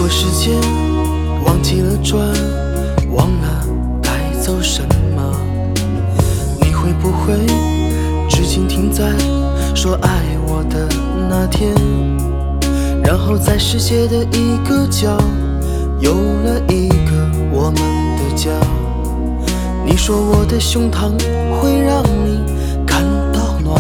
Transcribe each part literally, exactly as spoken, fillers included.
果时间忘记了转，忘了带走什么，你会不会至今停在说爱我的那天，然后在世界的一个角有了一个我们的家。你说我的胸膛会让你感到暖，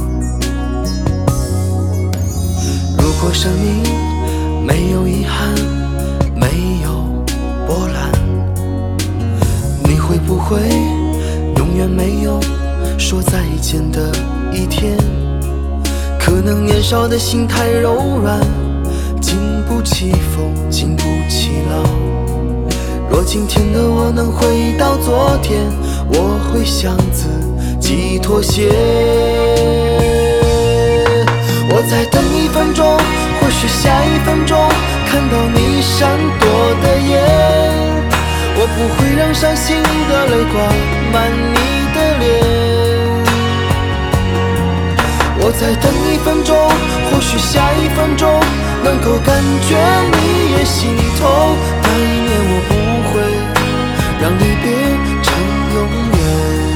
如果生命没有遗憾，没有波澜，你会不会永远没有说再见的一天？可能年少的心太柔软，经不起风，经不起浪。若今天的我能回到昨天，我会向自己妥协。我再等一分钟，或许下一分钟看到你闪躲的眼，我不会让伤心的泪挂满你的脸。我再等一分钟，或许下一分钟能够感觉你也心痛，那一年我不会让离别成永远。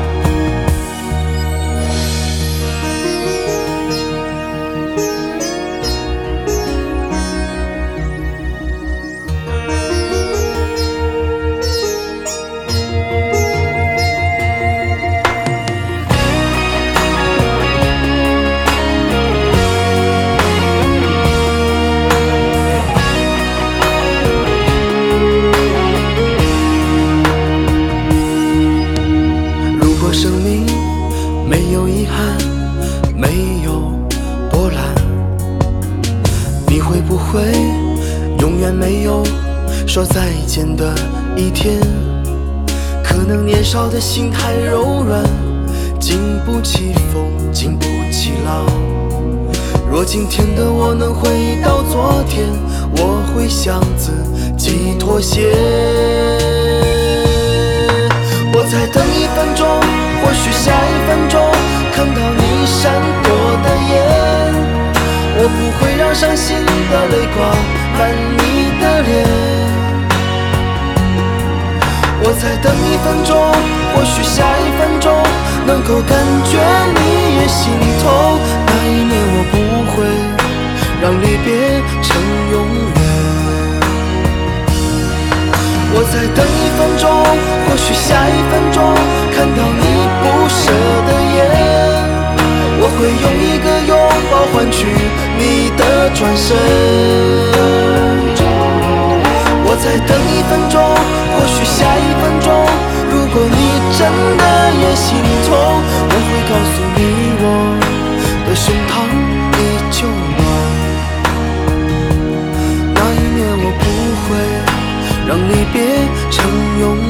生命没有遗憾，没有波澜，你会不会永远没有说再见的一天？可能年少的心太柔软，经不起风，经不起浪。若今天的我能回到昨天，我会向自己妥协。我再等一分钟，或许下一分钟看到你闪躲的眼，我不会让伤心的泪挂满你的脸。我再等一分钟，或许下一分钟能够感觉你也心痛，那一年我不会让离别成永远。我再等一分钟，或许下一分钟看到你不舍的眼，我会用一个拥抱换取你的转身。我再等一分钟，或许下一分钟，如果你真的也心痛，我会告诉你我的胸膛依旧暖，那一年我不会让离别成永远。